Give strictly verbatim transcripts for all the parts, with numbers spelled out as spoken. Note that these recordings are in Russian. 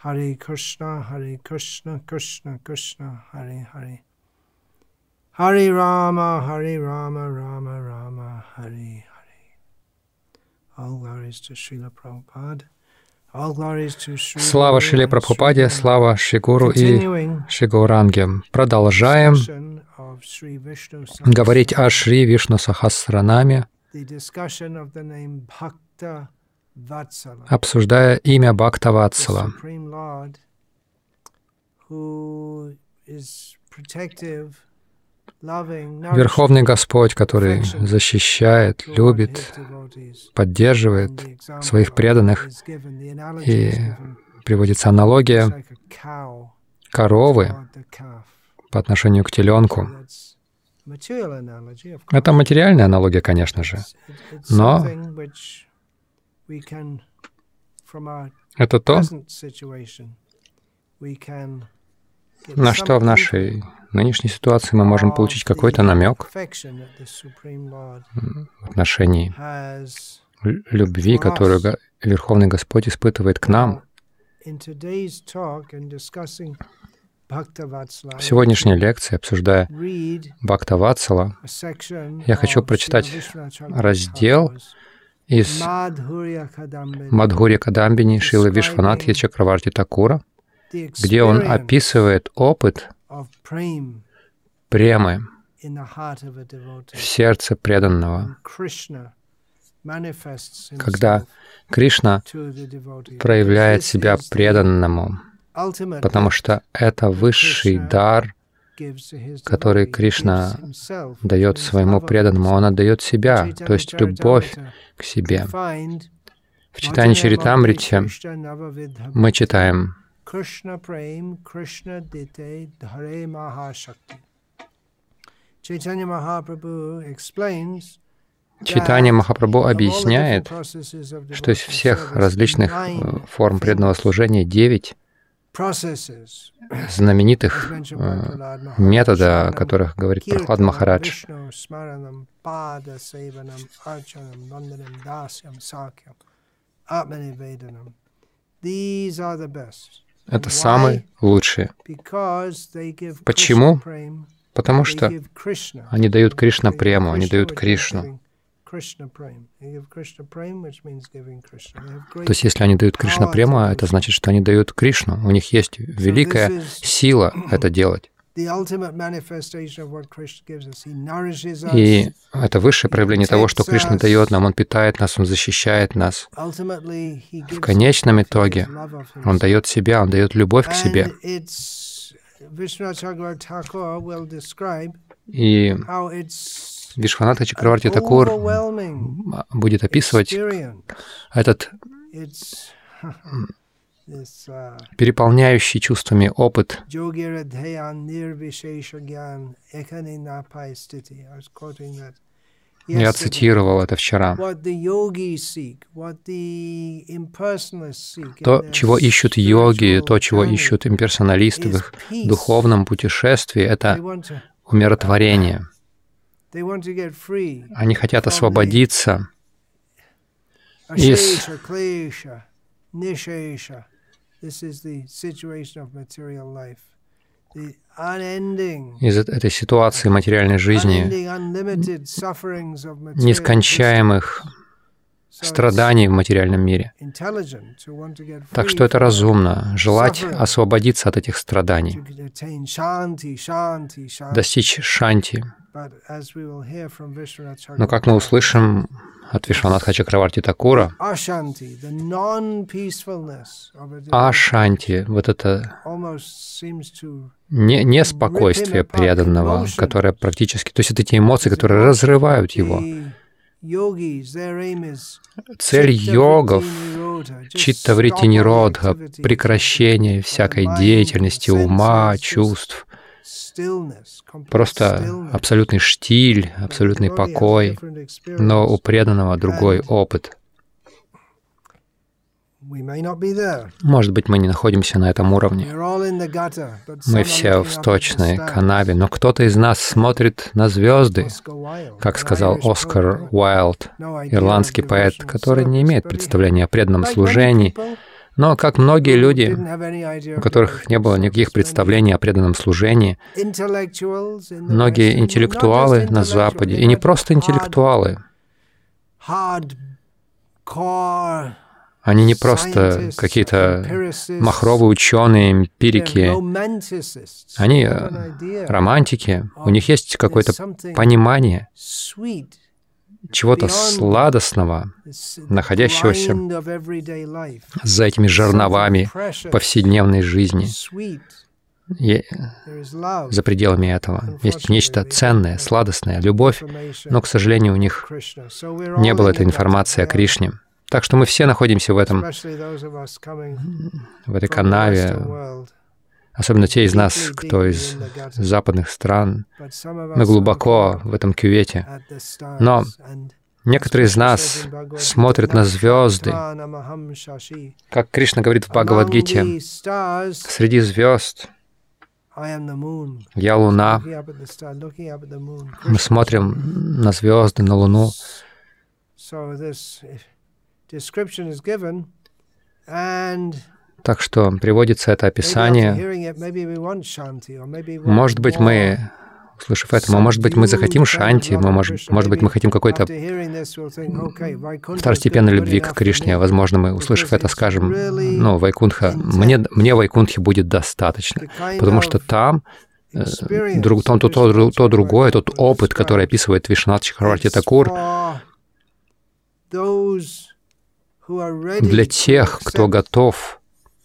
Hare Krishna, Hare Krishna, Krishna Krishna, Hare Hare. Hare Rama, Hare Rama, Rama Rama, Hare Hare. All glories to Srila Prabhupada. All glories to Sri Слава Шриле Прабхупаде, слава Шри Гуру и Шри Гауранге. Продолжаем говорить о Шри Вишну Сахасранаме, обсуждая имя Бхактаватсала, Верховный Господь, который защищает, любит, поддерживает своих преданных. И приводится аналогия коровы по отношению к теленку. Это материальная аналогия, конечно же, но это то, на что в нашей нынешней ситуации мы можем получить какой-то намек в отношении любви, которую Верховный Господь испытывает к нам. В сегодняшней лекции, обсуждая Бхактаватсала, я хочу прочитать раздел из Мадхурья Кадамбини Шрилы Вишванатхи Чакраварти Такура, где он описывает опыт премы в сердце преданного, когда Кришна проявляет себя преданному, потому что это высший дар, который Кришна дает своему преданному. Он отдает себя, то есть любовь к себе. В читании Чаритамрите мы читаем Кришна прем, Кришна дите, Dhaре Mahashakti. Чайтанья Махапрабху объясняет, что из всех различных форм преданного служения девять знаменитых метода, о которых говорит Прахлад Махарадж. Это самые лучшие. Почему? Потому что они дают Кришна прему, они дают Кришну. То есть, если они дают Кришна прему, это значит, что они дают Кришну. У них есть великая сила это делать. И это высшее проявление того, что Кришна дает нам. Он питает нас, Он защищает нас. В конечном итоге Он дает себя, Он дает любовь к себе. И Вишванатха Чакраварти Такур будет описывать этот переполняющий чувствами опыт. Я цитировал это вчера. То, чего ищут йоги, то, чего ищут имперсоналисты в их духовном путешествии, это умиротворение. Они хотят освободиться из из этой ситуации материальной жизни, нескончаемых страданий в материальном мире. Так что это разумно, желать освободиться от этих страданий, достичь шанти. Но, как мы услышим от Вишванатха Чакраварти Такура, ашанти, вот это не, неспокойствие преданного, которое практически, то есть это те эмоции, которые разрывают его. Цель йогов — читтаврити ниродха, прекращение всякой деятельности ума, чувств, просто абсолютный штиль, абсолютный покой, но у преданного другой опыт. Может быть, мы не находимся на этом уровне. Мы все в сточной канаве, но кто-то из нас смотрит на звезды, как сказал Оскар Уайлд, ирландский поэт, который не имеет представления о преданном служении, Но, как многие люди, у которых не было никаких представлений о преданном служении, многие интеллектуалы на Западе, и не просто интеллектуалы, они не просто какие-то махровые ученые, эмпирики, они романтики, у них есть какое-то понимание чего-то сладостного, находящегося за этими жерновами повседневной жизни. И за пределами этого есть нечто ценное, сладостное, любовь, но, к сожалению, у них не было этой информации о Кришне. Так что мы все находимся в этом, в этой канаве, особенно те из нас, кто из западных стран, мы глубоко в этом кювете. Но некоторые из нас смотрят на звезды, как Кришна говорит в Бхагавад-гите, среди звезд я Луна. Мы смотрим на звезды, на Луну. Так что приводится это описание. Может быть, мы, услышав это, может быть, мы захотим шанти, мы, может, может быть, мы хотим какой-то второстепенной любви к Кришне. Возможно, мы, услышав это, скажем, ну, Вайкунтха, мне, мне Вайкунтхи будет достаточно, потому что там э, друг, то, то, то, то другое, тот опыт, который описывает Вишванат Чакраварти Такур, для тех, кто готов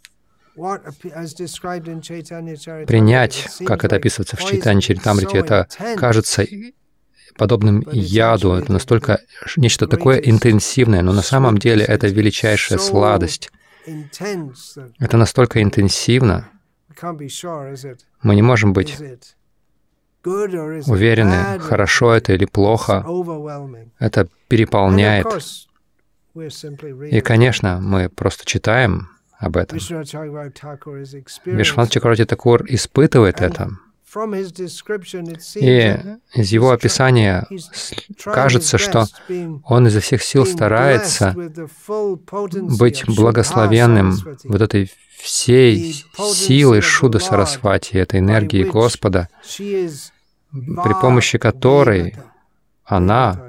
принять, как это описывается в Чайтанья Чаритамрите, это кажется подобным яду, это настолько нечто такое интенсивное, но на самом деле это величайшая сладость. Это настолько интенсивно, мы не можем быть уверены, хорошо это или плохо. Это переполняет. И, конечно, мы просто читаем об этом. Вишванат Чакраварти Такур испытывает это. И из его описания кажется, что он изо всех сил старается быть благословенным вот этой всей силой Шуда Сарасвати, этой энергии Господа, при помощи которой она,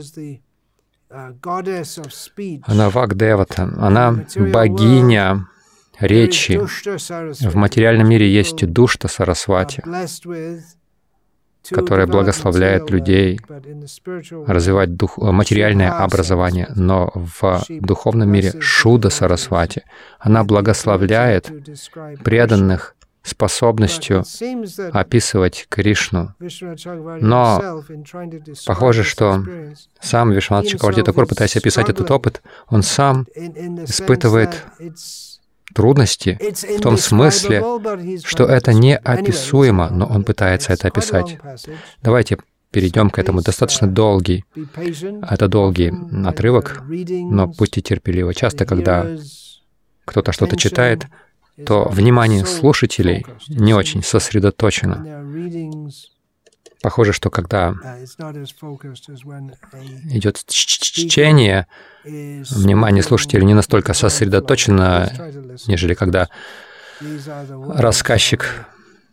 она Вагдевата, она богиня речи. В материальном мире есть Душта Сарасвати, которая благословляет людей развивать дух, материальное образование, но в духовном мире Шуда Сарасвати, она благословляет преданных способностью описывать Кришну. Но похоже, что сам Вишванат Чакраварти Такур, пытаясь описать этот опыт, он сам испытывает трудности в том смысле, что это неописуемо, но он пытается это описать. Давайте перейдем к этому. Достаточно долгий, это долгий отрывок, но будьте терпеливы. Часто, когда кто-то что-то читает, то внимание слушателей не очень сосредоточено. Похоже, что когда идет чтение, внимание слушателей не настолько сосредоточено, нежели когда рассказчик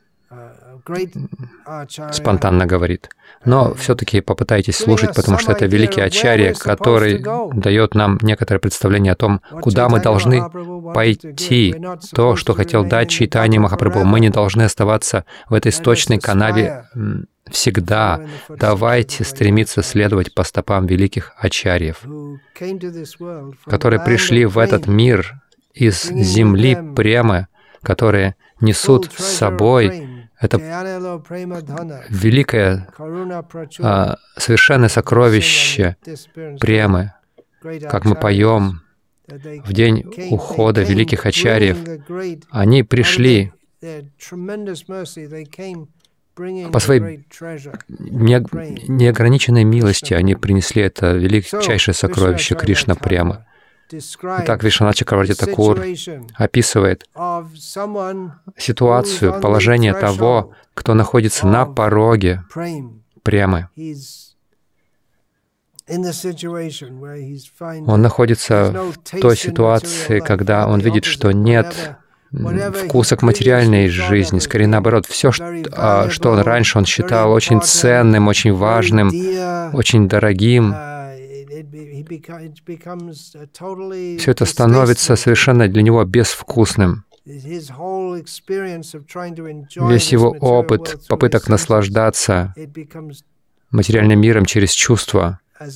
спонтанно говорит. Но все-таки попытайтесь слушать, потому что это великий ачарья, который дает нам некоторое представление о том, куда мы должны пойти. То, что хотел дать Чайтанья Махапрабху. Мы не должны оставаться в этой сточной канаве всегда. Давайте стремиться следовать по стопам великих ачарьев, которые пришли в этот мир из земли премы, которые несут с собой это великое, а, совершенное сокровище премы, как мы поем в день ухода великих ачарьев. Они пришли по своей неограниченной милости, они принесли это величайшее сокровище Кришна премы. Итак, Вишванат Чакраварти Такур описывает ситуацию, положение того, кто находится на пороге премы. Он находится в той ситуации, когда он видит, что нет вкуса к материальной жизни, скорее наоборот, все, что, что он раньше он считал очень ценным, очень важным, очень дорогим, все это становится совершенно для него безвкусным. Весь его опыт попыток наслаждаться материальным миром через чувства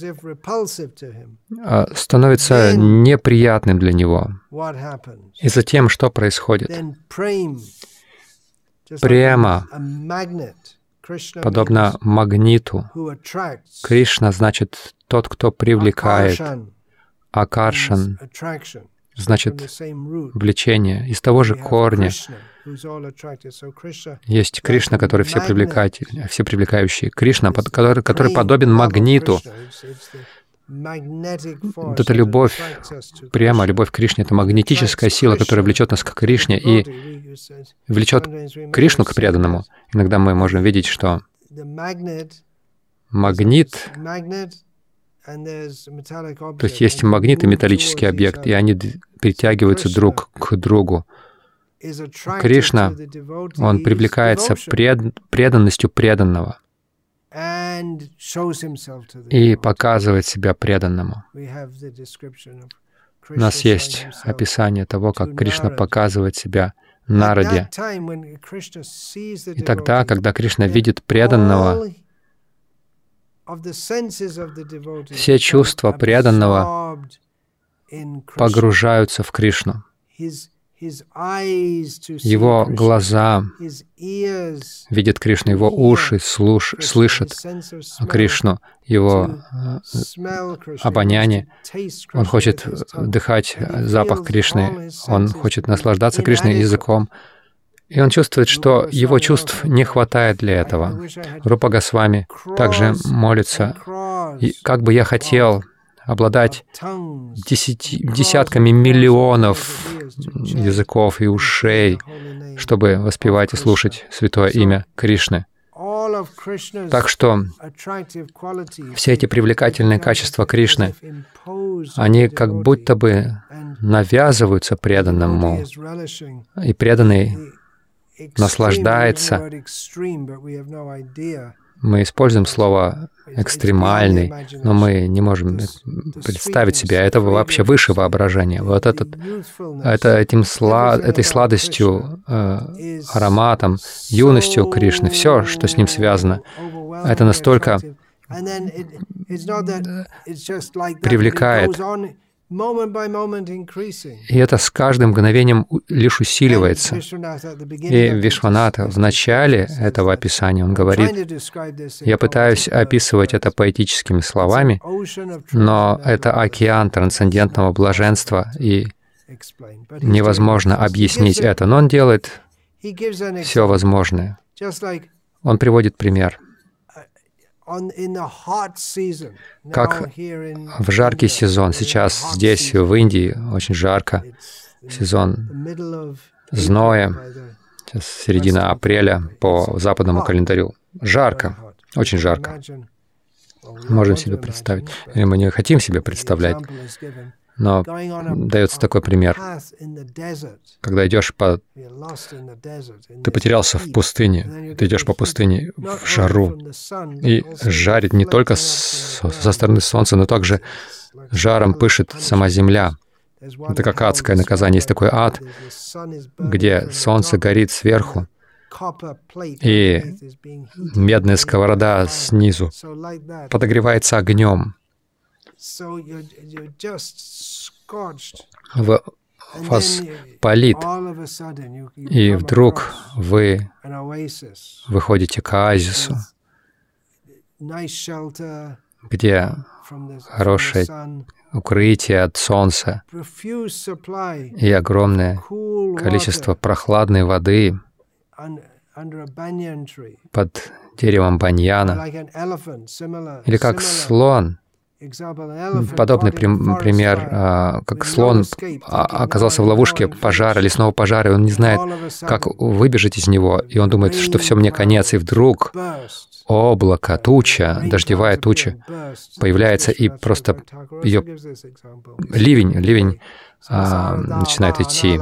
становится неприятным для него. И затем что происходит? Према, подобно магниту. Кришна значит тот, кто привлекает. Акаршан значит влечение. Из того же корня есть Кришна, который все привлекательный, все привлекающий. Кришна, который, который подобен магниту. Вот эта любовь, прямо любовь к Кришне, это магнетическая сила, которая влечет нас к Кришне и влечет Кришну к преданному. Иногда мы можем видеть, что магнит, то есть есть магнит и металлический объект, и они притягиваются друг к другу. Кришна, он привлекается пред, преданностью преданного и показывает себя преданному. У нас есть описание того, как Кришна показывает себя Нараде. И тогда, когда Кришна видит преданного, все чувства преданного погружаются в Кришну. Его глаза видят Кришну, его уши слуш, слышат Кришну, его обоняние. Он хочет вдыхать запах Кришны, он хочет наслаждаться Кришной языком. И он чувствует, что его чувств не хватает для этого. Рупа Госвами также молится. И как бы я хотел обладать десяти, десятками миллионов языков и ушей, чтобы воспевать и слушать святое имя Кришны. Так что все эти привлекательные качества Кришны, они как будто бы навязываются преданному, и преданный наслаждается. Мы используем слово «экстремальный», но мы не можем представить себе, это вообще выше воображения. Вот этот, это этим сла, этой сладостью, э, ароматом, юностью Кришны, все, что с ним связано, это настолько привлекает. И это с каждым мгновением лишь усиливается. И Вишваната в начале этого описания, он говорит, я пытаюсь описывать это поэтическими словами, но это океан трансцендентного блаженства, и невозможно объяснить это. Но он делает все возможное. Он приводит пример. Как в жаркий сезон, сейчас здесь, в Индии, очень жарко, сезон зноя, сейчас середина апреля по западному календарю. Жарко, очень жарко. Можем себе представить. Или мы не хотим себе представлять. Но дается такой пример. Когда идешь по... Ты потерялся в пустыне, ты идешь по пустыне в жару, и жарит не только с... со стороны солнца, но также жаром пышет сама земля. Это как адское наказание. Есть такой ад, где солнце горит сверху, и медная сковорода снизу подогревается огнем. Вас палит, и вдруг вы выходите к оазису, где хорошее укрытие от солнца и огромное количество прохладной воды под деревом баньяна, или как слон Подобный пример, как слон оказался в ловушке пожара, лесного пожара, и он не знает, как выбежать из него, и он думает, что все, мне конец, и вдруг облако, туча, дождевая туча появляется, и просто ее ливень, ливень а, начинает идти.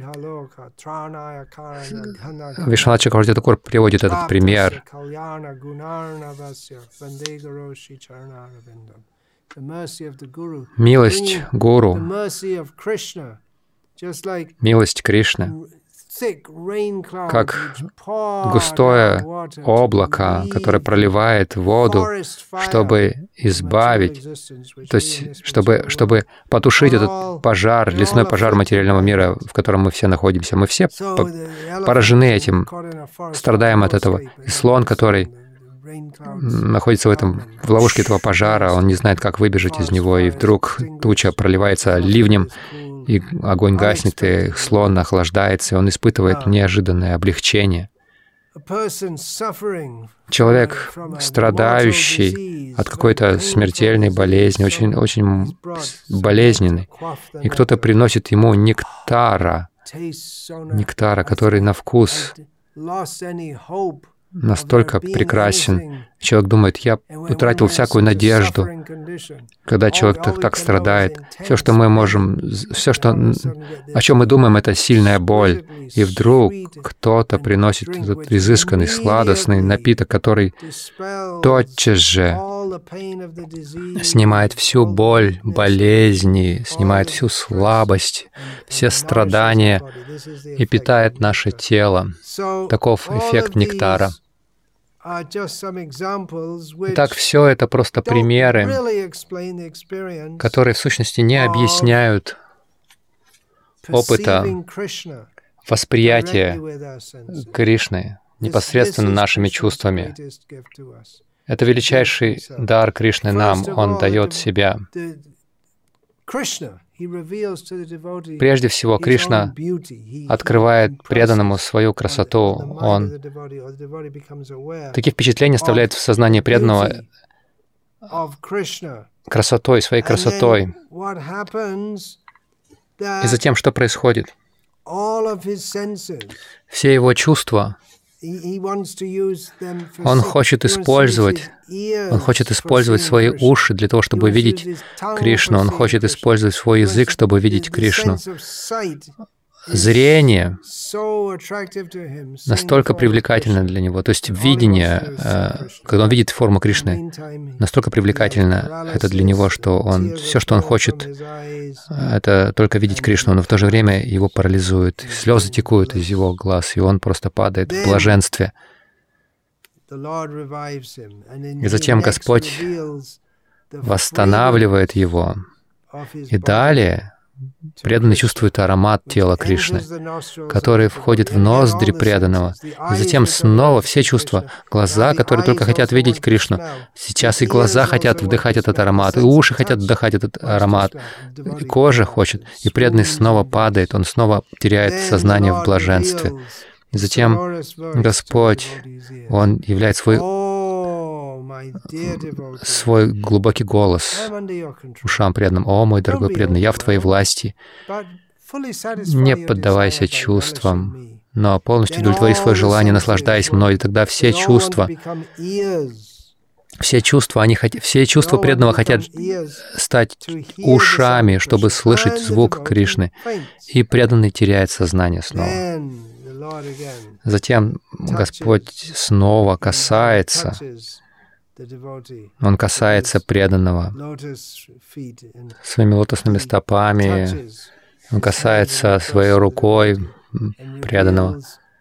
Вишванат Чакраварти Такур приводит этот пример. Милость Гуру, милость Кришны, как густое облако, которое проливает воду, чтобы избавить, то есть чтобы, чтобы потушить этот пожар, лесной пожар материального мира, в котором мы все находимся. Мы все поражены этим, страдаем от этого. И слон, который находится в этом, в ловушке этого пожара, он не знает, как выбежать из него, и вдруг туча проливается ливнем, и огонь гаснет, и слон охлаждается, и он испытывает неожиданное облегчение. Человек, страдающий от какой-то смертельной болезни, очень, очень болезненный, и кто-то приносит ему нектара, нектара, который на вкус настолько прекрасен. Человек думает, я утратил всякую надежду. Когда человек так, так страдает, все, что мы можем, все, что, о чем мы думаем, это сильная боль. И вдруг кто-то приносит этот изысканный, сладостный напиток, который тотчас же снимает всю боль, болезни, снимает всю слабость, все страдания и питает наше тело. Таков эффект нектара. Итак, все это просто примеры, которые в сущности не объясняют опыта восприятия Кришны непосредственно нашими чувствами. Это величайший дар Кришны нам, Он дает себя. Прежде всего, Кришна открывает преданному свою красоту. Он такие впечатления оставляет в сознании преданного красотой, своей красотой. И затем, что происходит? Все его чувства, он хочет использовать, он хочет использовать свои уши для того, чтобы видеть Кришну. Он хочет использовать свой язык, чтобы видеть Кришну. Зрение настолько привлекательно для него, то есть видение, когда он видит форму Кришны, настолько привлекательно это для него, что он все, что он хочет, это только видеть Кришну, но в то же время его парализует, слезы текут из его глаз, и он просто падает в блаженстве. И затем Господь восстанавливает его, и далее преданный чувствует аромат тела Кришны, который входит в ноздри преданного. И затем снова все чувства, глаза, которые только хотят видеть Кришну. Сейчас и глаза хотят вдыхать этот аромат, и уши хотят вдыхать этот аромат, и кожа хочет. И преданный снова падает, он снова теряет сознание в блаженстве. И затем Господь, Он являет свой свой глубокий голос ушам преданным. «О, мой дорогой преданный, я в Твоей власти. Не поддавайся чувствам, но полностью удовлетвори свое желание, наслаждаясь мной». И тогда все чувства, все чувства, они хот... все чувства преданного хотят стать ушами, чтобы слышать звук Кришны. И преданный теряет сознание снова. Затем Господь снова касается, Он касается преданного своими лотосными стопами, Он касается своей рукой преданного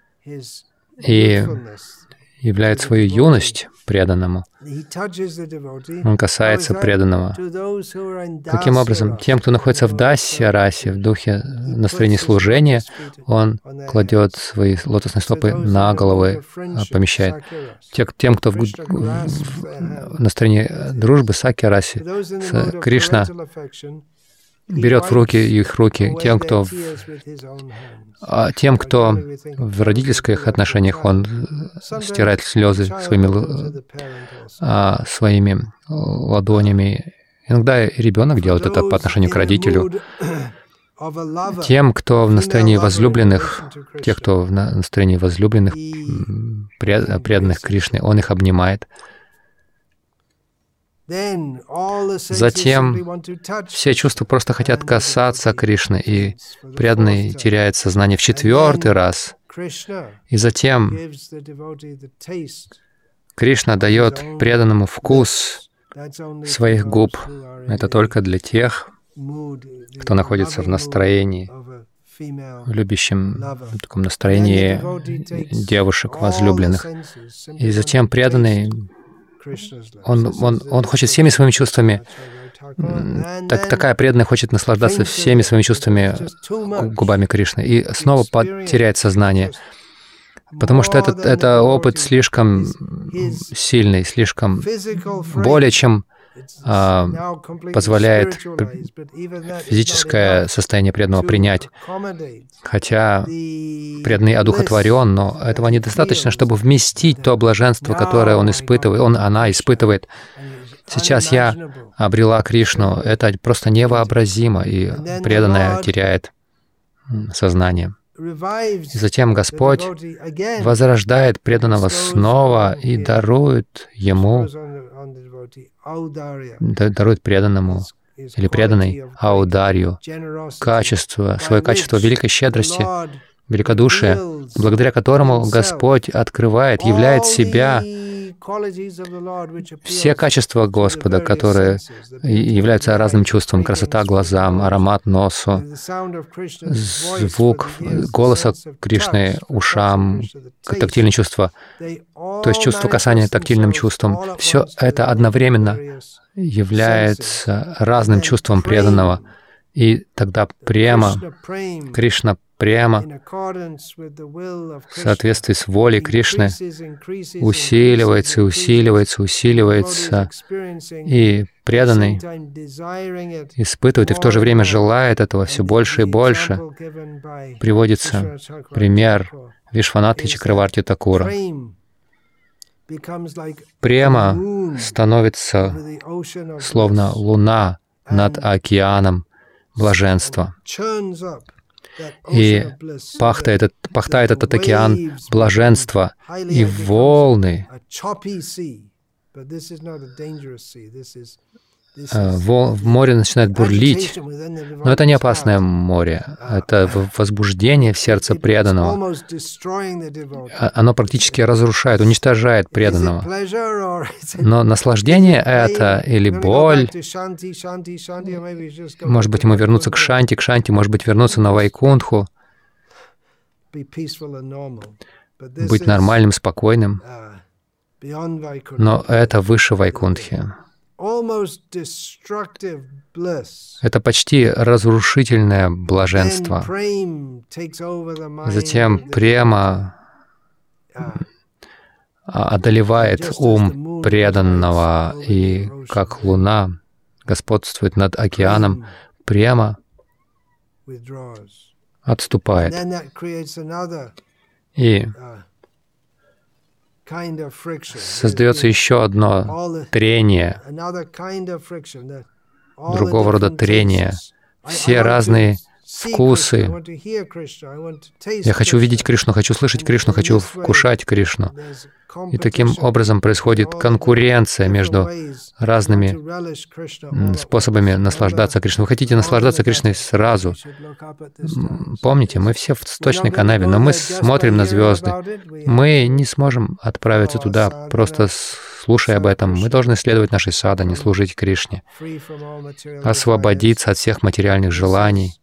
и являет свою юность преданному. Он касается преданного. Каким образом? Тем, кто находится в дасья-расе, в духе настроения служения, он кладет свои лотосные стопы на головы, помещает. Тем, кто в, в, в настроении дружбы, сакья-расе, Кришна берет в руки их руки. Тем, кто в, а тем, кто в родительских отношениях, он стирает слезы своими, а, своими ладонями. Иногда ребенок делает это по отношению к родителю. Тем, кто в настроении возлюбленных, те, кто в настроении возлюбленных, преданных Кришне, он их обнимает. Затем все чувства просто хотят касаться Кришны, и преданный теряет сознание в четвертый раз. И затем Кришна дает преданному вкус своих губ. Это только для тех, кто находится в настроении, в любящем таком настроении девушек возлюбленных. И затем преданный, он, он, он хочет всеми своими чувствами, так, такая преданная хочет наслаждаться всеми своими чувствами губами Кришны, и снова теряет сознание, потому что этот, это опыт слишком сильный, слишком более чем а, позволяет физическое состояние преданного принять. Хотя преданный одухотворен, но этого недостаточно, чтобы вместить то блаженство, которое он испытывает, он, она испытывает. Сейчас я обрела Кришну. Это просто невообразимо, и преданная теряет сознание. И затем Господь возрождает преданного снова и дарует ему, дарует преданному или преданной аударью, качество, свое качество великой щедрости, великодушия, благодаря которому Господь открывает, являет себя, все качества Господа, которые являются разным чувством: красота глазам, аромат носу, звук голоса Кришны ушам, тактильные чувства, то есть чувство касания тактильным чувством. Все это одновременно является разным чувством преданного. И тогда према, Кришна према, в соответствии с волей Кришны, усиливается и усиливается, усиливается, и преданный испытывает и в то же время желает этого все больше и больше. Приводится пример Вишванатхи Чакраварти Такура. Према становится словно луна над океаном блаженства. И пахтает этот, пахтает этот океан блаженства, и волны, в море начинает бурлить, но это не опасное море, это возбуждение в сердце преданного. Оно практически разрушает, уничтожает преданного. Но наслаждение это или боль, может быть, ему вернуться к Шанти, к Шанти, может быть, вернуться на Вайкунтху, быть нормальным, спокойным, но это выше Вайкунтхи. Это почти разрушительное блаженство. Затем према одолевает ум преданного, и как луна господствует над океаном, према отступает. И создается еще одно трение, другого рода трение. Все разные вкусы. Я хочу видеть Кришну, хочу слышать Кришну, хочу вкушать Кришну. И таким образом происходит конкуренция между разными способами наслаждаться Кришной. Вы хотите наслаждаться Кришной сразу. Помните, мы все в сточной канаве, но мы смотрим на звезды. Мы не сможем отправиться туда, просто слушая об этом. Мы должны следовать нашей садхане, служить Кришне, освободиться от всех материальных желаний.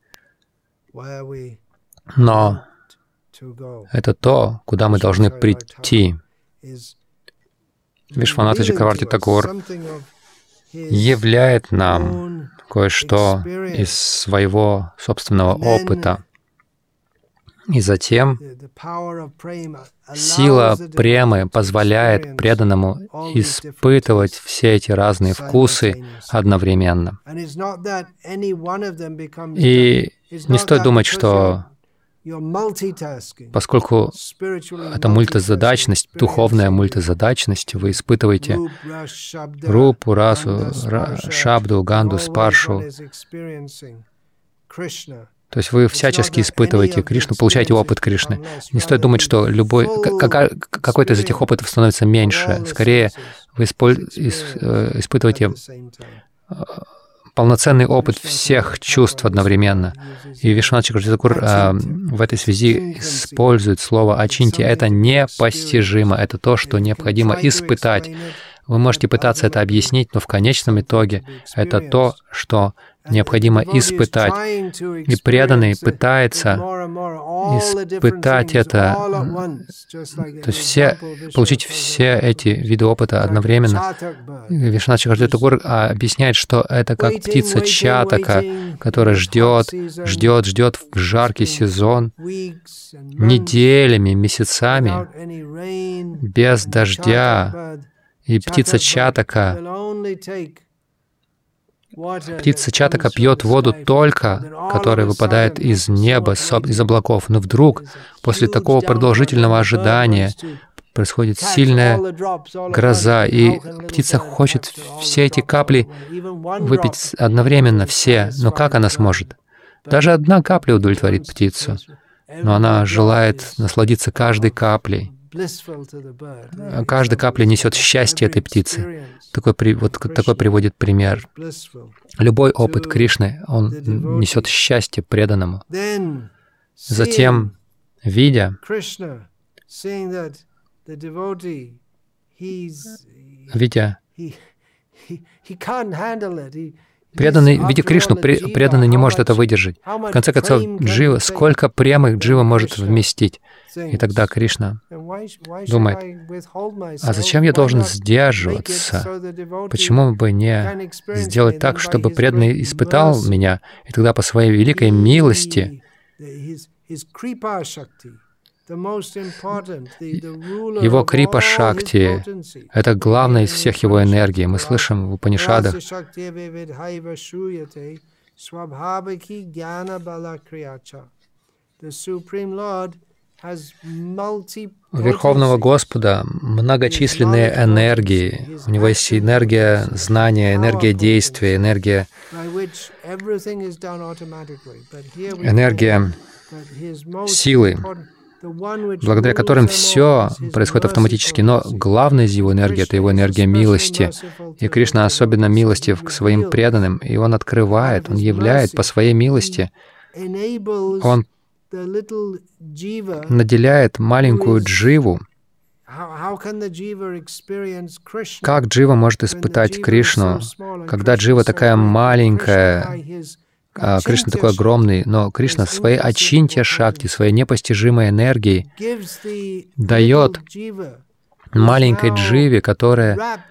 Но это то, куда мы должны прийти. Вишванатха Чакраварти Такур являет нам кое-что из своего собственного опыта. И затем сила премы позволяет преданному испытывать все эти разные вкусы одновременно. И не стоит думать, что Поскольку это мультизадачность, духовная мультизадачность, вы испытываете рупу, расу, шабду, ганду, спаршу. То есть вы всячески испытываете Кришну, получаете опыт Кришны. Не стоит думать, что любой, какой-то из этих опытов становится меньше. Скорее, вы испытываете полноценный опыт всех чувств одновременно. И Вишванат Чакраварти Тхакур э, в этой связи использует слово «ачинти». Это непостижимо, это то, что необходимо испытать. Вы можете пытаться это объяснить, но в конечном итоге это то, что необходимо испытать. И преданный пытается испытать это, то есть все, получить все эти виды опыта одновременно. Вишванат Чакраварти Тхакур объясняет, что это как птица чатака, которая ждет, ждет, ждет в жаркий сезон неделями, месяцами, без дождя. И птица чатака, птица чатака пьет воду только, которая выпадает из неба, из облаков. Но вдруг, после такого продолжительного ожидания, происходит сильная гроза, и птица хочет все эти капли выпить одновременно, все. Но как она сможет? Даже одна капля удовлетворит птицу, но она желает насладиться каждой каплей. Каждая капля несет счастье этой птицы. Такой, вот такой приводит пример. Любой опыт Кришны, он несет счастье преданному. Затем, видя, видя, преданный, видя Кришну, преданный не может это выдержать. В конце концов, Джива, сколько премы Джива может вместить? И тогда Кришна думает, а зачем я должен сдерживаться? Почему бы не сделать так, чтобы преданный испытал меня, и тогда по своей великой милости его крипа-шакти — это главное из всех его энергий. Мы слышим в Упанишадах, у Верховного Господа многочисленные энергии. У Него есть энергия знания, энергия действия, энергия, энергия силы, благодаря которым все происходит автоматически. Но главная из его энергии — это его энергия милости. И Кришна особенно милостив к своим преданным, и Он открывает, Он являет по своей милости, Он наделяет маленькую дживу. Как джива может испытать Кришну, когда джива такая маленькая, а Кришна такой огромный, но Кришна своей ачинтья шакти, своей непостижимой энергией дает маленькой дживе, которая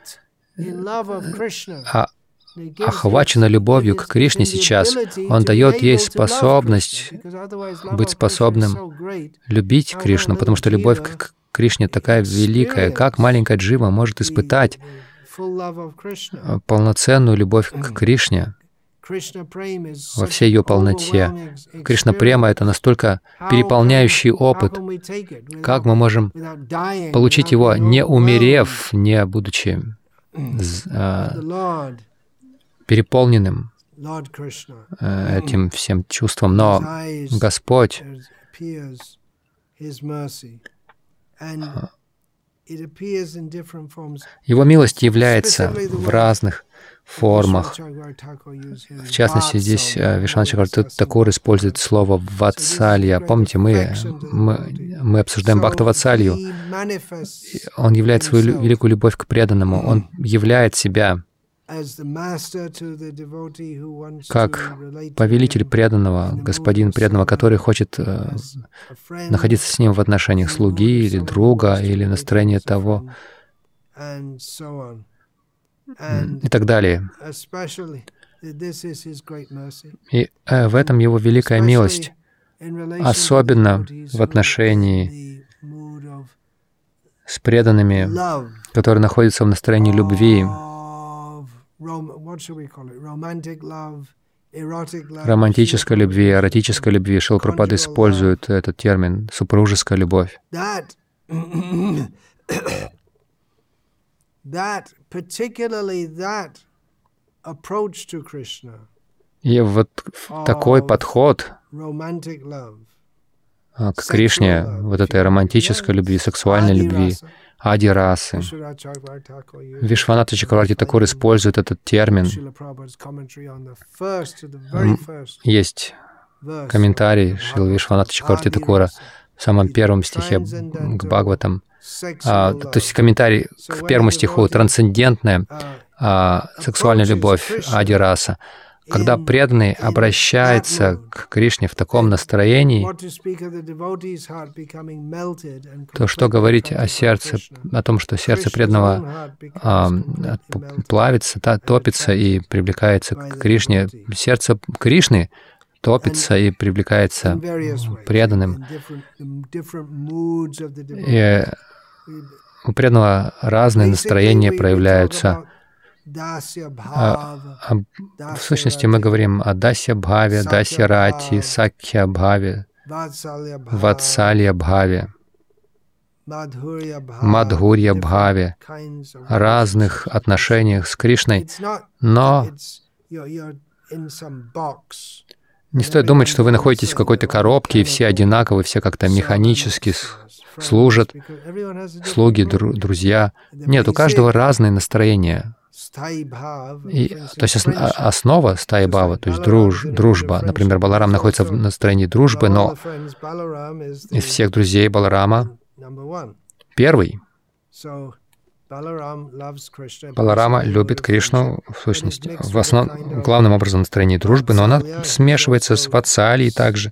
охвачена любовью к Кришне сейчас, Он дает ей способность быть способным любить Кришну, потому что любовь к Кришне такая великая. Как маленькая джива может испытать полноценную любовь к Кришне во всей ее полноте? Кришна Према — это настолько переполняющий опыт. Как мы можем получить его, не умерев, не будучи переполненным этим всем чувством, но Господь Его милость является в разных формах. В частности, здесь Вишванат Чакраварти Тхакур использует слово «ватсалья». Помните, мы, мы, мы обсуждаем Бхакта-ватсалью. Он являет свою великую любовь к преданному. Он являет себя как повелитель преданного, господин преданного, который хочет э, находиться с ним в отношениях слуги или друга, или настроения того, и так далее. И э, в этом его великая милость, особенно в отношении с преданными, которые находятся в настроении любви, романтической любви, эротической любви. Шрила Прабхупада использует этот термин «супружеская любовь». И вот такой подход к Кришне, вот этой романтической любви, сексуальной любви, ади-расы. Вишванатха Чакраварти Такур использует этот термин. Есть комментарий Шрилы Вишванатха Чакраварти Такура в самом первом стихе к Бхагаватам. А, то есть комментарий к первому стиху «Трансцендентная а, сексуальная любовь ади-раса». Когда преданный обращается к Кришне в таком настроении, то что говорить о сердце, о том, что сердце преданного а, плавится, та, топится и привлекается к Кришне, сердце Кришны топится и привлекается преданным. И у преданного разные настроения проявляются. А, а, в сущности, мы говорим о дасья-бхаве, дасья-рати, сакья-бхаве, ватсалья-бхаве, мадхурья-бхаве, разных отношениях с Кришной, но не стоит думать, что вы находитесь в какой-то коробке, и все одинаковы, все как-то механически служат, слуги, дру, друзья. Нет, у каждого разные настроения. И, то есть основа стаи-бхава, то есть друж, дружба. Например, Баларам находится в настроении дружбы, но из всех друзей Баларама первый. Баларама любит Кришну, в сущности, в основном, главным образом в настроении дружбы, но она смешивается с Ватсалией также.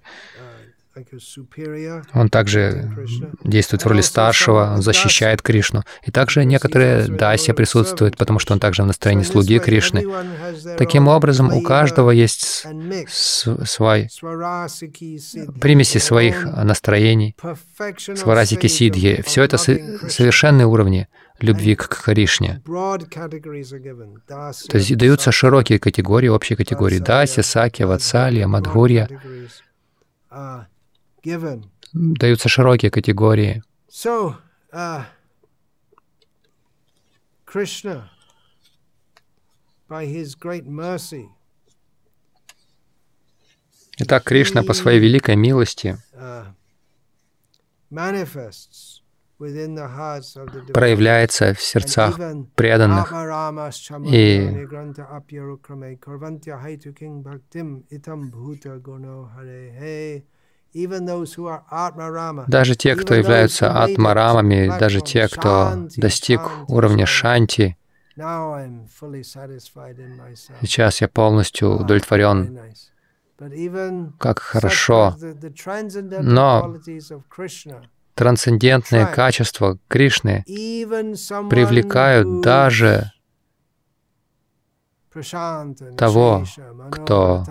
Он также действует в роли старшего, он защищает Кришну. И также некоторые дасья присутствуют, потому что он также в настроении слуги Кришны. Таким образом, у каждого есть свой примеси своих настроений, сварасики сидхи. Все это совершенные уровни любви к Кришне. То есть даются широкие категории, общие категории. Дасья, сакья, ватсалья, мадхурья. Даются широкие категории. Итак, Кришна по своей великой милости проявляется в сердцах преданных. И даже те, кто являются атмарамами, даже те, кто достиг уровня шанти, сейчас я полностью удовлетворен, как хорошо. Но трансцендентные качества Кришны привлекают даже того, кто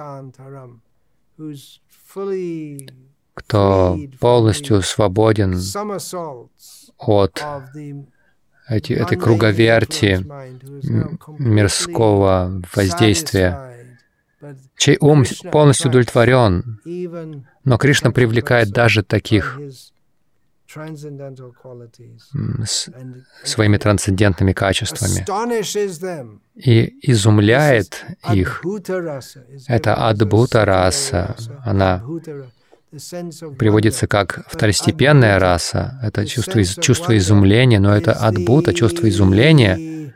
кто полностью свободен от эти, этой круговерти мирского воздействия, чей ум полностью удовлетворен, но Кришна привлекает даже таких с своими трансцендентными качествами и изумляет их. Это адбхута раса. Она приводится как второстепенная раса. Это чувство, чувство изумления, но это адбхута, чувство изумления.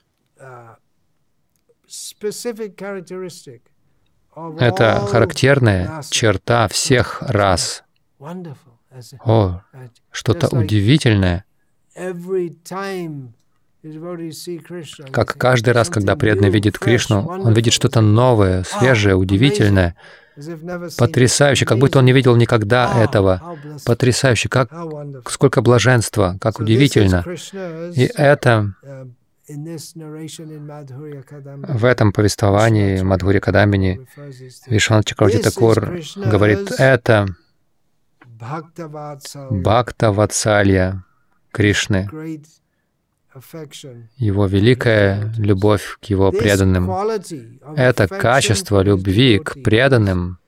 Это характерная черта всех рас. О, что-то удивительное. Как каждый раз, когда преданный видит Кришну, он видит что-то новое, свежее, удивительное, потрясающе, как будто он не видел никогда этого. Потрясающе, как сколько блаженства, как удивительно. И это в этом повествовании Мадхурья Кадамбини Вишванатха Чакраварти Такур говорит, это Бхакта Ватсалья Кришны, Его великая любовь к Его преданным. Это качество любви к преданным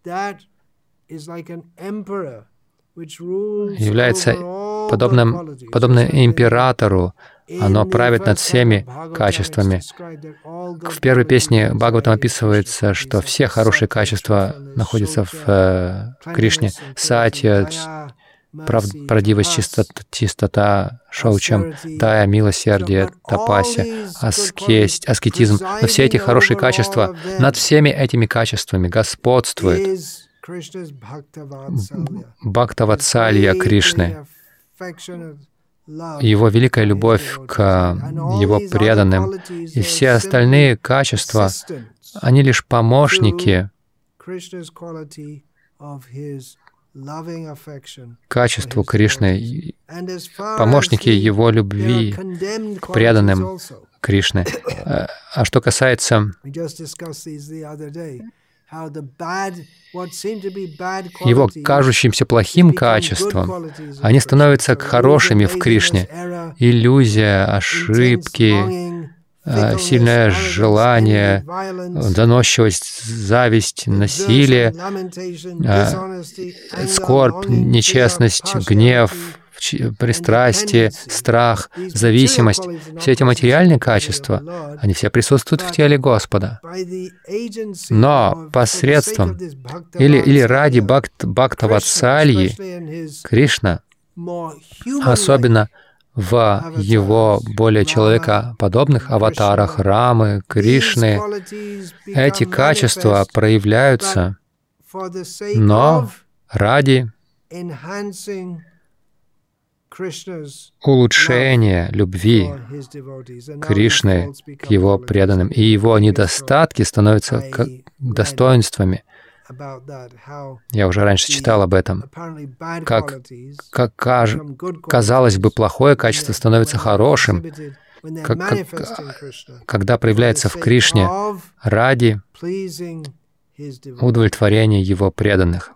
является подобным, подобно императору. Оно правит над всеми качествами. В первой песне Бхагаватам описывается, что все хорошие качества находятся в э, Кришне. Сатья, прав, правдивость, чистота, чистота, шаучам, дая, милосердие, тапасия, аскесть, аскетизм. Но все эти хорошие качества, над всеми этими качествами господствует Бхактаватсалья Кришны. Его великая любовь к Его преданным. И все остальные качества, они лишь помощники качеству Кришны, помощники Его любви к преданным Кришны. А что касается Его кажущимся плохим качеством, они становятся хорошими в Кришне. Иллюзия, ошибки, сильное желание, заносчивость, зависть, насилие, скорбь, нечестность, гнев, пристрастие, страх, зависимость. Все эти материальные качества, они все присутствуют в теле Господа. Но посредством или, или ради бхакт, Бхактаватсальи Кришна, особенно в Его более человекоподобных аватарах Рамы, Кришны, эти качества проявляются, но ради улучшение любви Кришны к Его преданным, и Его недостатки становятся как достоинствами. Я уже раньше читал об этом. Как, как каж, казалось бы, плохое качество становится хорошим, как, как, когда проявляется в Кришне ради удовлетворения Его преданных.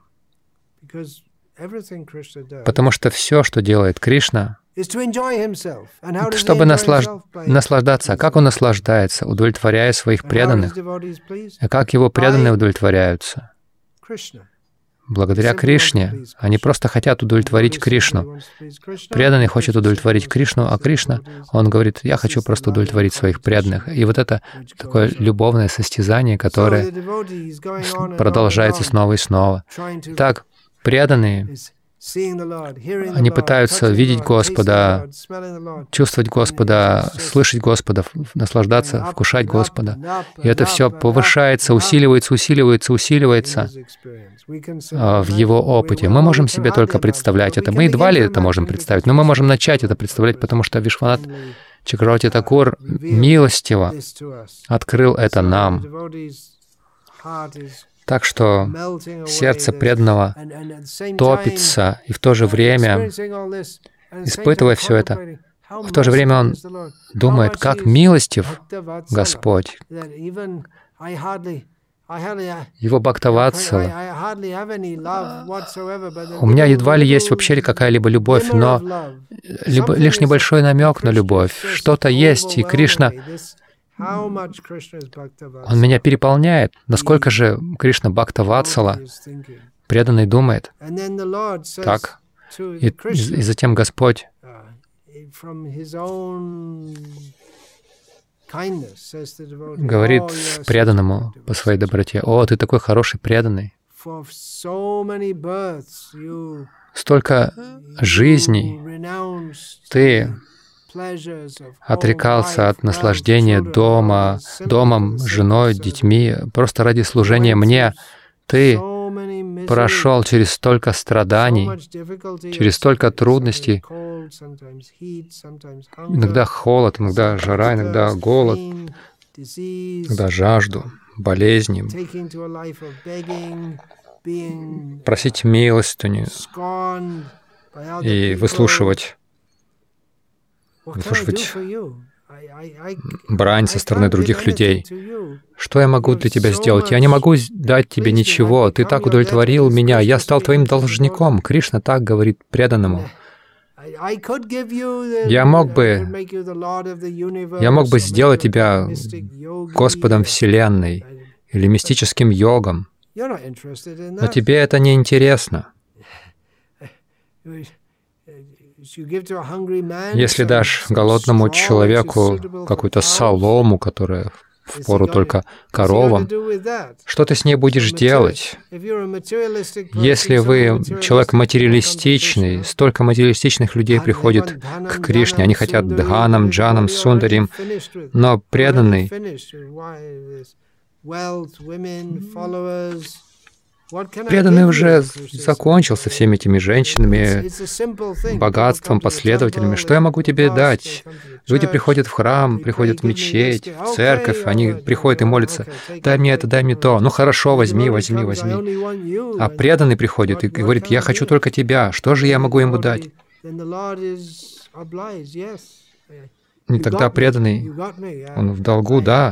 Потому что все, что делает Кришна, чтобы наслаж... наслаждаться. А как Он наслаждается, удовлетворяя своих преданных? А как Его преданные удовлетворяются? Благодаря Кришне. Они просто хотят удовлетворить Кришну. Преданный хочет удовлетворить Кришну, а Кришна, Он говорит, я хочу просто удовлетворить своих преданных. И вот это такое любовное состязание, которое продолжается снова и снова. Так, преданные, они пытаются видеть Господа, чувствовать Господа, слышать Господа, наслаждаться, вкушать Господа. И это все повышается, усиливается, усиливается, усиливается в Его опыте. Мы можем себе только представлять это. Мы едва ли это можем представить, но мы можем начать это представлять, потому что Вишванат Чакраварти Такур милостиво открыл это нам. Так что сердце преданного топится, и в то же время, испытывая все это, в то же время он думает, как милостив Господь. Его Бхактаватсала. У меня едва ли есть вообще какая-либо любовь, но либо лишь небольшой намек на любовь. Что-то есть, и Кришна, Он меня переполняет. Насколько же Кришна Бхактаватсала, преданный, думает. Так. И, и затем Господь говорит преданному по своей доброте: «О, ты такой хороший преданный. Столько жизней ты отрекался от наслаждения дома, домом, женой, детьми, просто ради служения мне. Ты прошел через столько страданий, через столько трудностей, иногда холод, иногда жара, иногда голод, иногда жажду, болезни, просить милостыню и выслушивать выслушивать брань со стороны других людей. Что я могу для тебя сделать? Я не могу дать тебе ничего. Ты так удовлетворил меня. Я стал твоим должником. Кришна так говорит преданному. Я мог бы, я мог бы сделать тебя Господом Вселенной или мистическим йогом, но тебе это не интересно. Если дашь голодному человеку какую-то солому, которая впору только коровам, что ты с ней будешь делать? Если вы человек материалистичный, столько материалистичных людей приходит к Кришне, они хотят дханам, джанам, сундарим, но преданный, преданный уже закончил со всеми этими женщинами, богатством, последователями. Что я могу тебе дать? Люди приходят в храм, приходят в мечеть, в церковь, они приходят и молятся. Дай мне это, дай мне то. Ну хорошо, возьми, возьми, возьми. А преданный приходит и говорит, я хочу только тебя. Что же я могу ему дать? И тогда преданный, он в долгу, да.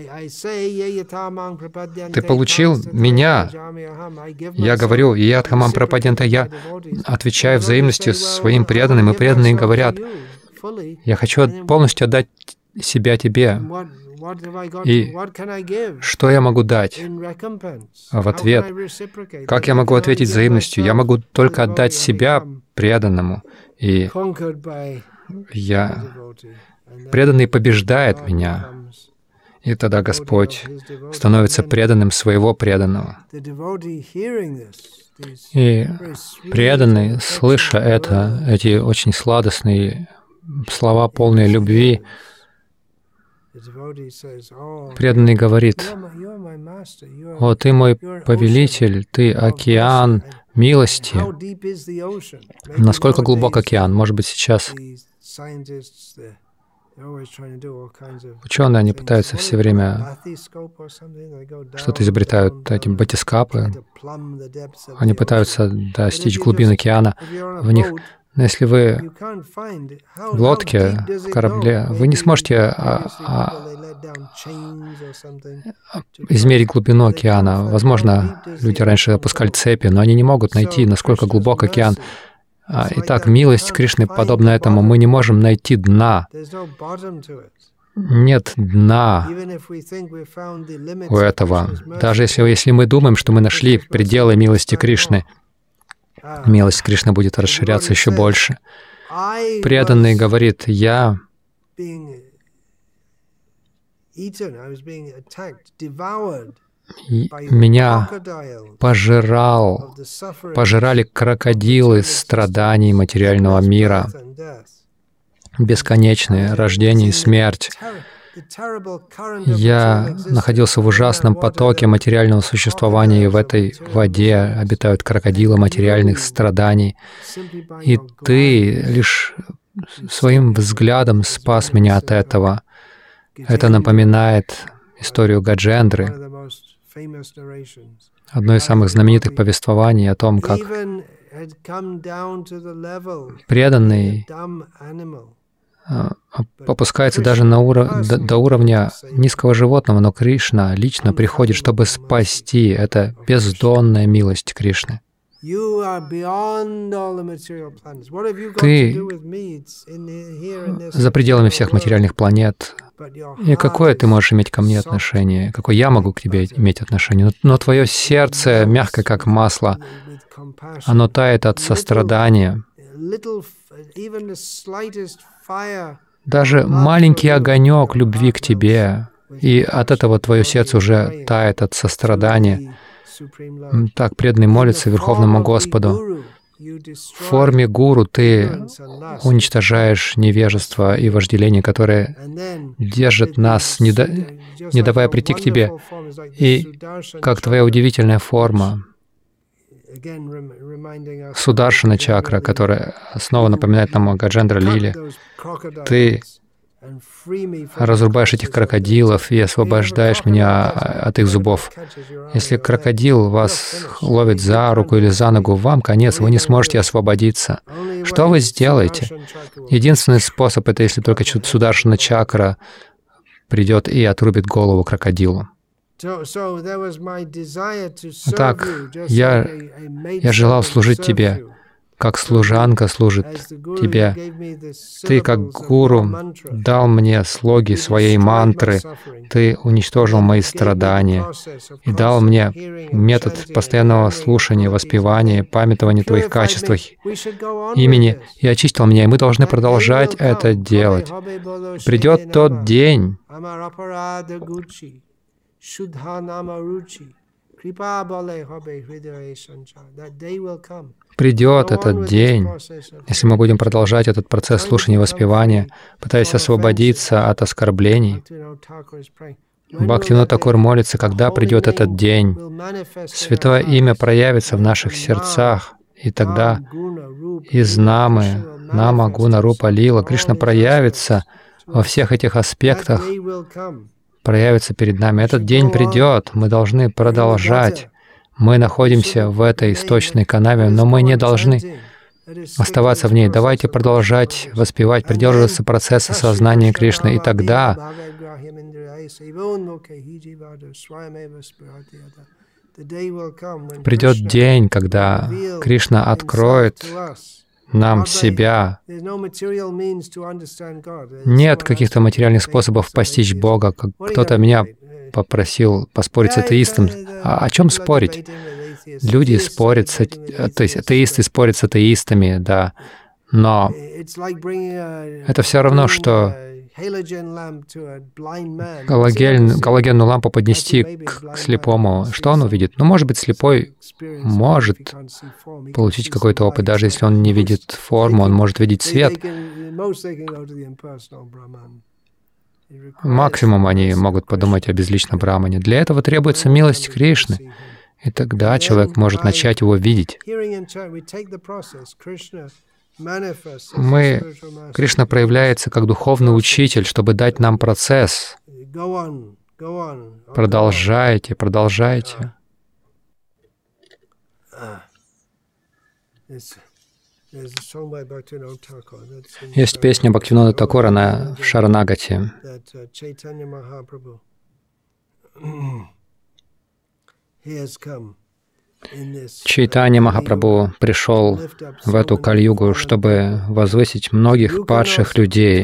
Ты получил меня. Я говорю, я Дхамам Прападьянта, я отвечаю взаимностью своим преданным, и преданные говорят, я хочу полностью отдать себя тебе. И что я могу дать в ответ? Как я могу ответить взаимностью? Я могу только отдать себя преданному. И я... Преданный побеждает меня, и тогда Господь становится преданным своего преданного. И преданный, слыша это, эти очень сладостные слова, полные любви, преданный говорит, «О, ты мой повелитель, ты океан милости». Насколько глубок океан? Может быть, сейчас ученые, они пытаются все время что-то изобретают, эти батискапы, они пытаются достичь глубин океана в них. Но если вы в лодке, в корабле, вы не сможете а, а, измерить глубину океана. Возможно, люди раньше опускали цепи, но они не могут найти, насколько глубок океан. Итак, милость Кришны подобна этому. Мы не можем найти дна. Нет дна у этого. Даже если, если мы думаем, что мы нашли пределы милости Кришны, милость Кришны будет расширяться еще больше. Преданный говорит, я меня пожирал, пожирали крокодилы страданий материального мира, бесконечные рождение и смерть. Я находился в ужасном потоке материального существования, и в этой воде обитают крокодилы материальных страданий. И Ты лишь своим взглядом спас меня от этого. Это напоминает историю Гаджендры, одно из самых знаменитых повествований о том, как преданный опускается даже на уро... до, до уровня низкого животного, но Кришна лично приходит, чтобы спасти. Это бездонная милость Кришны. Ты за пределами всех материальных планет. И какое ты можешь иметь ко мне отношение? Какое я могу к тебе иметь отношение? Но, но твое сердце мягко, как масло. Оно тает от сострадания. Даже маленький огонек любви к тебе, и от этого твое сердце уже тает от сострадания. Так преданный молится Верховному Господу. В форме гуру ты уничтожаешь невежество и вожделение, которое держит нас, не, да, не давая прийти к тебе. И как твоя удивительная форма, Сударшана чакра, которая снова напоминает нам о Гаджендра Лиле, ты разрубаешь этих крокодилов и освобождаешь меня от их зубов. Если крокодил вас ловит за руку или за ногу, вам конец, вы не сможете освободиться. Что вы сделаете? Единственный способ — это если только Сударшана чакра придет и отрубит голову крокодилу. Так, я, я желал служить тебе, как служанка служит Тебе. Ты, как гуру, дал мне слоги своей мантры, Ты уничтожил мои страдания и дал мне метод постоянного слушания, воспевания, памятования Твоих качеств, имени, и очистил меня, и мы должны продолжать это делать. Придет тот день, Придет этот день, если мы будем продолжать этот процесс слушания и воспевания, пытаясь освободиться от оскорблений. Бхактивинода Такур молится, когда придет этот день. Святое имя проявится в наших сердцах, и тогда из намы, нама, гуна, рупа, лила, Кришна проявится во всех этих аспектах, проявится перед нами. Этот день придет, мы должны продолжать. Мы находимся в этой источной канаве, но мы не должны оставаться в ней. Давайте продолжать воспевать, придерживаться процесса сознания Кришны, и тогда придет день, когда Кришна откроет нам себя. Нет каких-то материальных способов постичь Бога. Кто-то меня попросил поспорить с атеистом. А о чем спорить? Люди спорят с... То есть атеисты спорят с атеистами, да. Но это все равно, что галоген, галогенную лампу поднести к слепому. Что он увидит? Ну, может быть, слепой может получить какой-то опыт, даже если он не видит форму, он может видеть свет. Максимум они могут подумать о безличном Брахмане. Для этого требуется милость Кришны, и тогда человек может начать его видеть. Мы, Кришна проявляется как духовный учитель, чтобы дать нам процесс. Продолжайте, продолжайте. Есть песня Бхактивинода Такура, она в Шаранагати. Чайтанья Махапрабху пришел в эту Кали-югу, чтобы возвысить многих падших людей.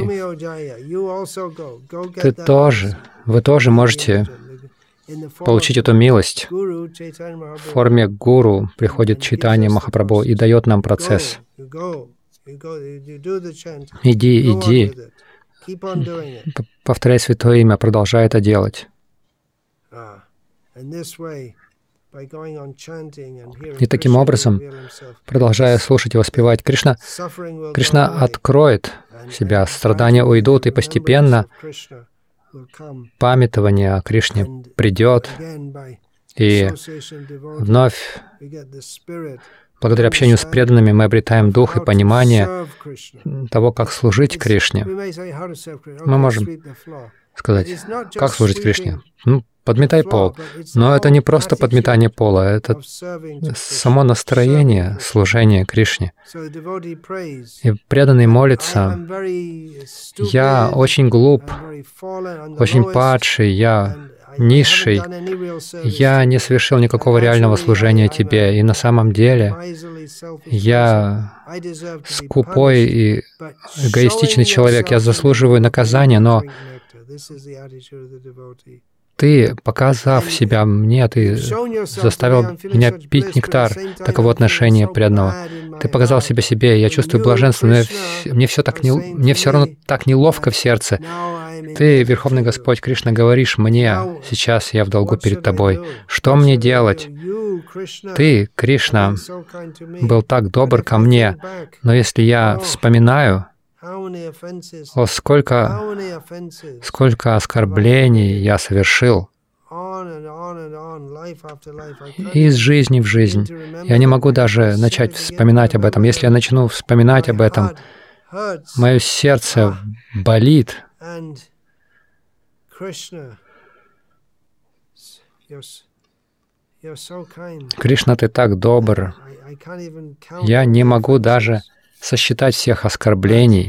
Ты тоже, вы тоже можете получить эту милость. В форме гуру приходит Чайтанья Махапрабху и дает нам процесс. Иди, иди, повторяй святое имя, продолжай это делать. И таким образом, продолжая слушать и воспевать Кришна, Кришна откроет себя, страдания уйдут, и постепенно памятование о Кришне придет, и вновь, благодаря общению с преданными, мы обретаем дух и понимание того, как служить Кришне. Мы можем сказать, как служить Кришне? Ну, подметай пол. Но это не просто подметание пола, это само настроение служения Кришне. И преданный молится: «Я очень глуп, очень падший, я низший, я не совершил никакого реального служения Тебе, и на самом деле я скупой и эгоистичный человек, я заслуживаю наказания, но Ты, показав себя мне, Ты заставил меня пить нектар такого отношения преданного. Ты показал себя себе, я чувствую блаженство, но я, мне, все так не, мне все равно так неловко в сердце. Ты, Верховный Господь Кришна, говоришь мне, сейчас я в долгу перед Тобой. Что мне делать? Ты, Кришна, был так добр ко мне, но если я вспоминаю, о, сколько, сколько оскорблений я совершил из жизни в жизнь. Я не могу даже начать вспоминать об этом. Если я начну вспоминать об этом, мое сердце болит. Кришна, Ты так добр. Я не могу даже сосчитать всех оскорблений.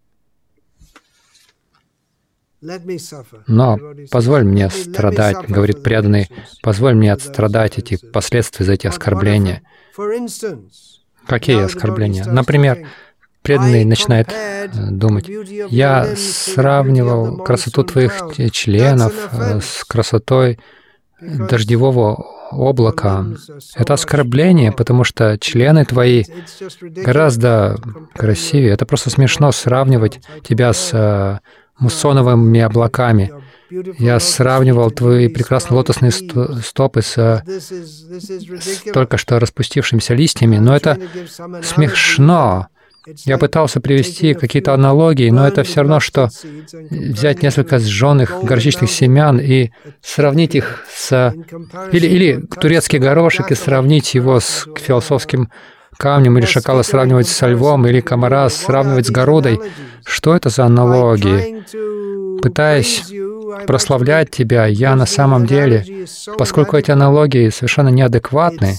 Но позволь мне страдать, говорит преданный, позволь мне отстрадать эти последствия за эти оскорбления. Какие оскорбления? Например, преданный начинает думать: «Я сравнивал красоту твоих членов с красотой дождевого облака». Это оскорбление, потому что члены твои гораздо красивее. Это просто смешно сравнивать тебя с муссоновыми облаками. Я сравнивал твои прекрасные лотосные стопы с, с только что распустившимися листьями, но это смешно. Я пытался привести какие-то аналогии, но это все равно, что взять несколько сжженных горчичных семян и сравнить их с... Или, или турецкий горошек и сравнить его с философским камнем, или шакала сравнивать со львом, или комара сравнивать с городой. Что это за аналогии? Пытаясь прославлять тебя, я на самом деле, поскольку эти аналогии совершенно неадекватны,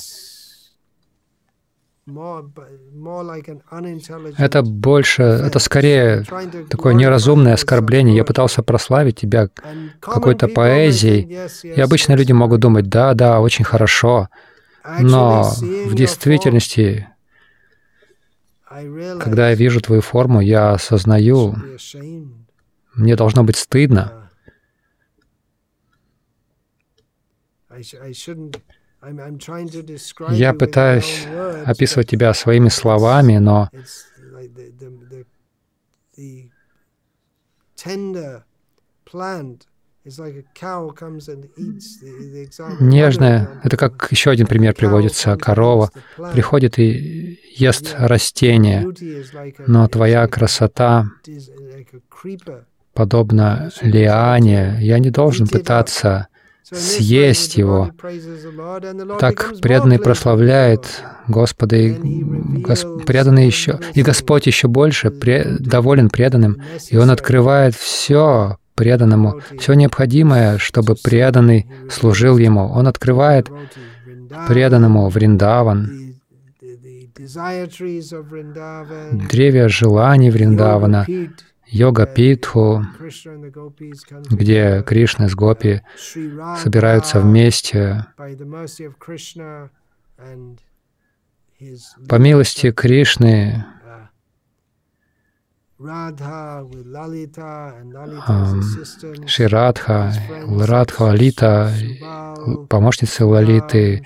это больше, это скорее такое неразумное оскорбление. Я пытался прославить тебя какой-то поэзией, и обычно люди могут думать: да, да, очень хорошо, но в действительности, когда я вижу твою форму, я осознаю, мне должно быть стыдно. Я пытаюсь описывать тебя своими словами, но нежное, это как еще один пример приводится. Корова приходит и ест растение, но твоя красота подобна лиане. Я не должен пытаться съесть его. Так преданный прославляет Господа, и Гос... преданный еще, и Господь еще больше пре... доволен преданным, и Он открывает все преданному, все необходимое, чтобы преданный служил Ему. Он открывает преданному Вриндаван, древе желаний Вриндавана, Йога-питху, где Кришна с Гопи собираются вместе. По милости Кришны, Шри Радха, Радха, Лалита, помощницы Лалиты,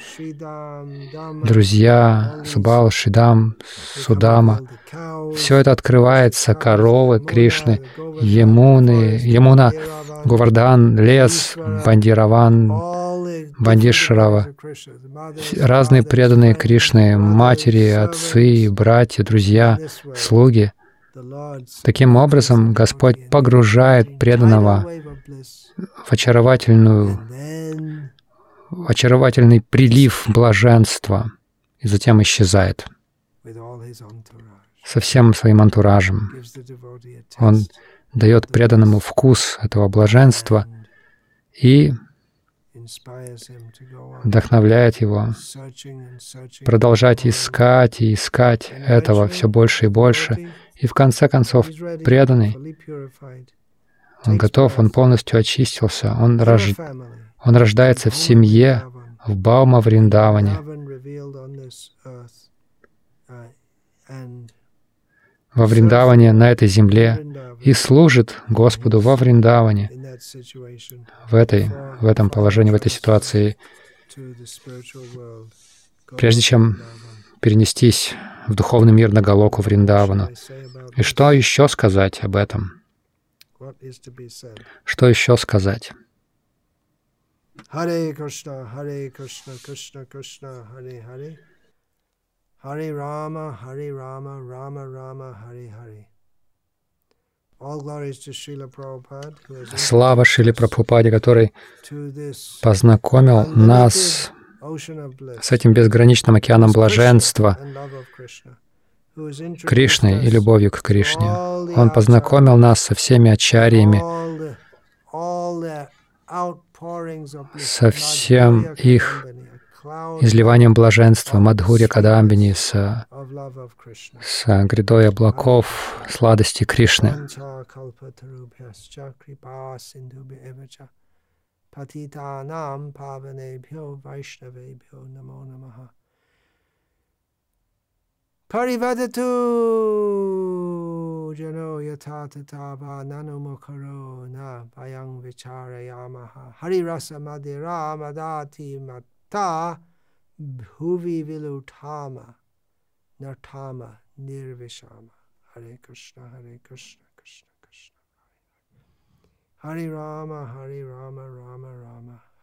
друзья, Субал, Шидам, Судама. Все это открывается, коровы Кришны, Ямуны, Ямуна, Говардан, лес, Бандираван, Бандишрава, разные преданные Кришны, матери, отцы, братья, друзья, слуги. Таким образом, Господь погружает преданного в очаровательную, в очаровательный прилив блаженства и затем исчезает со всем своим антуражем. Он дает преданному вкус этого блаженства и вдохновляет его продолжать искать и искать этого все больше и больше. И в конце концов, преданный, он готов, он полностью очистился, он, рож... он рождается в семье, в Баума Вриндаване, во Вриндаване, на этой земле, и служит Господу во Вриндаване, в, этой, в этом положении, в этой ситуации, прежде чем перенестись в духовный мир на Галоку Вриндавану. И что еще сказать об этом? Что еще сказать? Харе Кришна, Харе Кришна, Кришна Кришна, Харе Харе, Харе Рама, Харе Рама, Рама Рама, Харе Харе. Слава Шриле Прабхупаде, который познакомил нас с этим безграничным океаном блаженства, Кришной и любовью к Кришне. Он познакомил нас со всеми ачарьями, со всем их изливанием блаженства, Мадхурья Кадамбини, с, с грядой облаков сладости Кришны. Parivadatu jano yata tatava nanumukaro na bayang vicharayamaha Hari rasa madira madati mata bhuvi vilutama nartama nirvishama. Hare Krishna, Hare Krishna, Krishna Krishna, Hare Hare Rama, Hare Rama, Rama Rama,